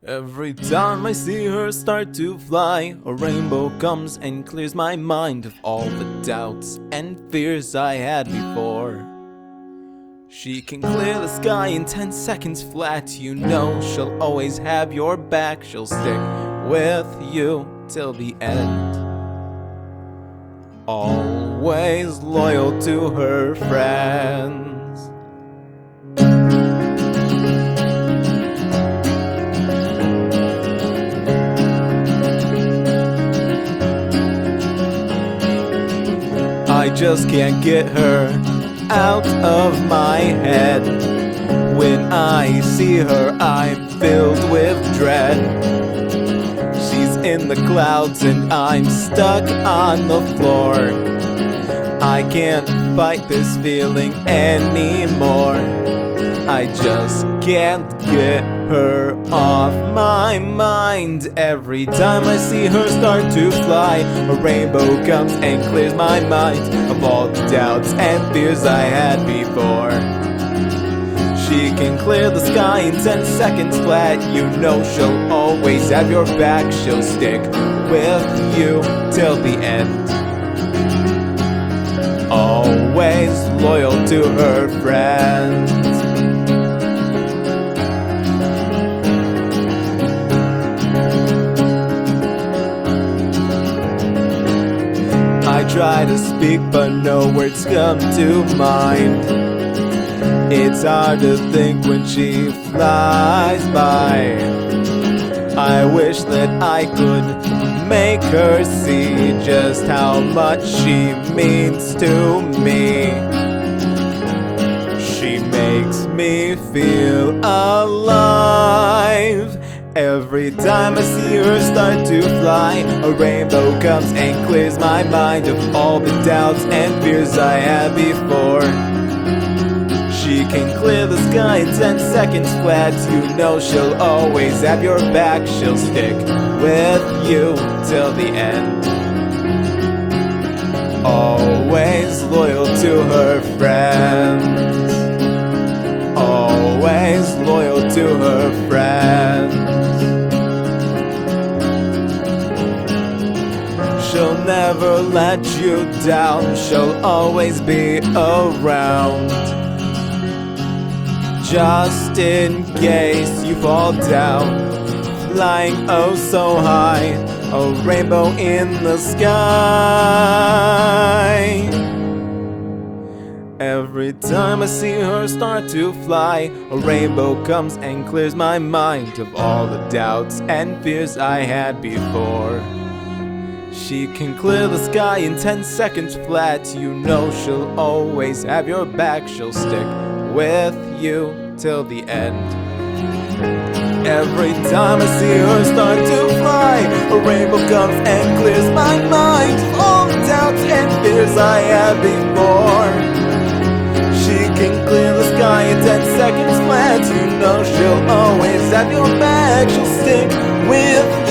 Every time I see her start to fly, a rainbow comes and clears my mind of all the doubts and fears I had before. She can clear the sky in 10 seconds flat. You know she'll always have your back. She'll stick with you till the end. Always loyal to her friends. I just can't get her out of my head. When I see her, I'm filled with dread. She's in the clouds and I'm stuck on the floor. I can't fight this feeling anymore. I just can't get her off my mind. Every time I see her start to fly, a rainbow comes and clears my mind of all the doubts and fears I had before. She can clear the sky in 10 seconds flat. You know she'll always have your back. She'll stick with you till the end. Always loyal to her friends. I try to speak but no words come to mind. It's hard to think when she flies by. I wish that I could make her see just how much she means to me. She makes me feel alive. Every time I see her start to fly, a rainbow comes and clears my mind of all the doubts and fears I had before. She can clear the sky in 10 seconds flat. You know she'll always have your back. She'll stick with you till the end. Always loyal to her friends. Always loyal to her friends. She'll never let you down. She'll always be around. Just in case you fall down, flying oh so high, a rainbow in the sky. Every time I see her start to fly, a rainbow comes and clears my mind of all the doubts and fears I had before. She can clear the sky in 10 seconds flat. You know she'll always have your back. She'll stick with you till the end. Every time I see her start to fly, a rainbow comes and clears my mind of all the doubts and fears I had before. She can clear the sky in 10 seconds flat. You know she'll always have your back. She'll stick with